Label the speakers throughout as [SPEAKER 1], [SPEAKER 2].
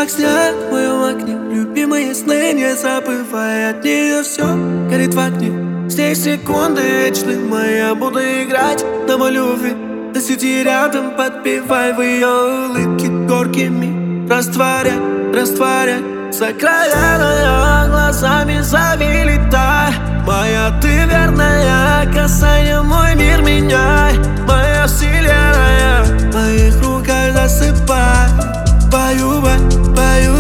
[SPEAKER 1] как снег в моем окне. Любимые сны, не забывай от нее. Все горит в огне, с ней секунды вечны. Я буду играть на мою любви. Ты сиди рядом, подпевай в ее улыбке горькими. Растворяй, растворяй, сокровенная, глазами зови, летай. Моя ты верная, касание мой мир меняй. Моя вселенная, в моих руках засыпай. Пою, пою,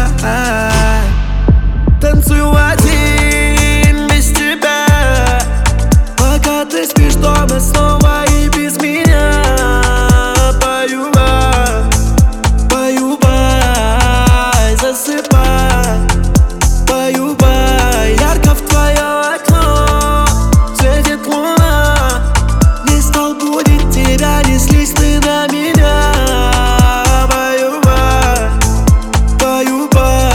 [SPEAKER 1] танцую один без тебя. Пока ты спишь дома снова и без меня. Пою, пою, засыпай. Пою, ярко в твое окно светит луна. Не стал будить тебя, не слезь ты на меня. Пою,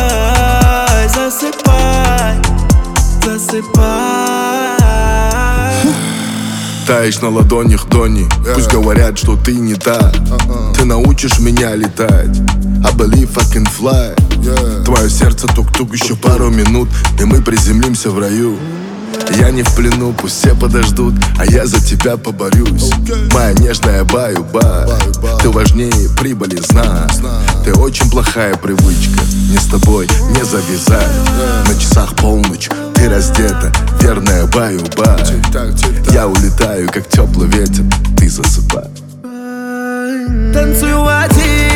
[SPEAKER 1] засыпай, засыпай.
[SPEAKER 2] Таешь на ладонях Донни, пусть говорят, что ты не та. Ты научишь меня летать, I believe I can fly. Твое сердце тук-тук, еще пару минут, и мы приземлимся в раю. Я не в плену, пусть все подождут, а я за тебя поборюсь. Моя нежная баю-бай, ты важнее прибыли, знай. Ты очень плохая привычка, мне с тобой не завязать. На часах полночь, ты раздета, верная баю-бай. Я улетаю, как теплый ветер, ты засыпай.
[SPEAKER 1] Танцую один